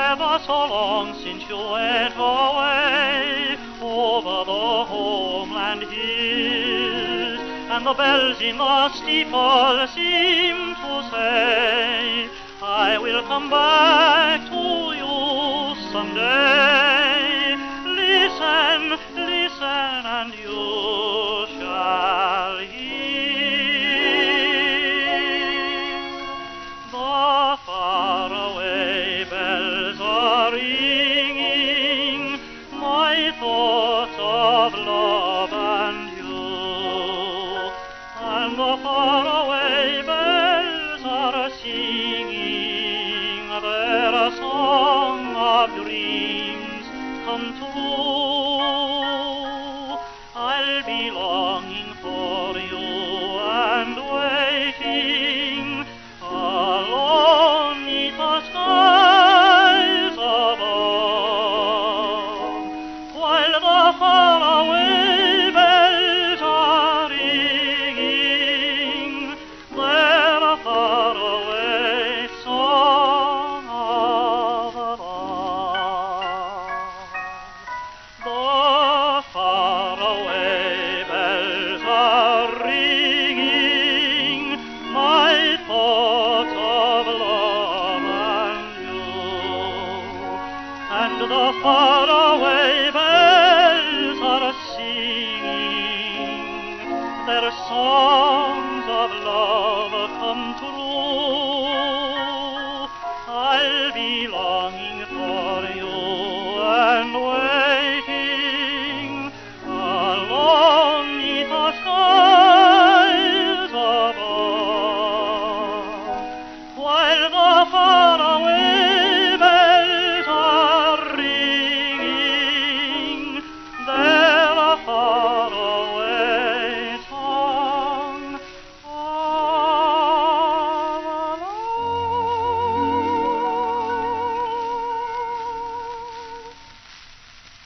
ever so long since you went away over the homeland hills, and the bells in the steeple seem to say, I will come back to you someday. Listen, listen, and you shall hear. The faraway bells are ringing, my thoughts of love and you, and the faraway bells are singing their song of dreams come true. I'll be longing for you and waiting alone 'neath the skies above, while the faraway bells are ringing their faraway song of love. The faraway bells are ringing my thoughts of love and you, and the faraway bells are singing their songs of love come true.